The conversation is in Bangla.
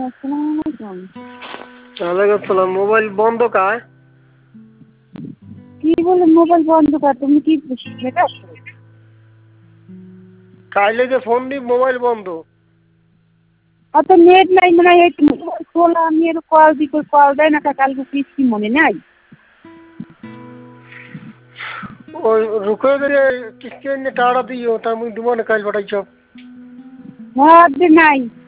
আসসালামু আলাইকুম। ওয়ালাইকুম আসসালাম। মোবাইল বন্ধ কায়? কি বলে মোবাইল বন্ধ কর? তুমি কি সেটা কাইলে যে ফোন দি মোবাইল বন্ধ। অত নেট নাই মানে এই মোবাইল খোলা আমি এর কল দি কল দেয় না কালকে কিস্তি মনে নাই। ওই রুকে কিস্তি এনে টাকা দিও তা মুই দিব না কাইল পাঠাইছ। হ্যাঁ নাই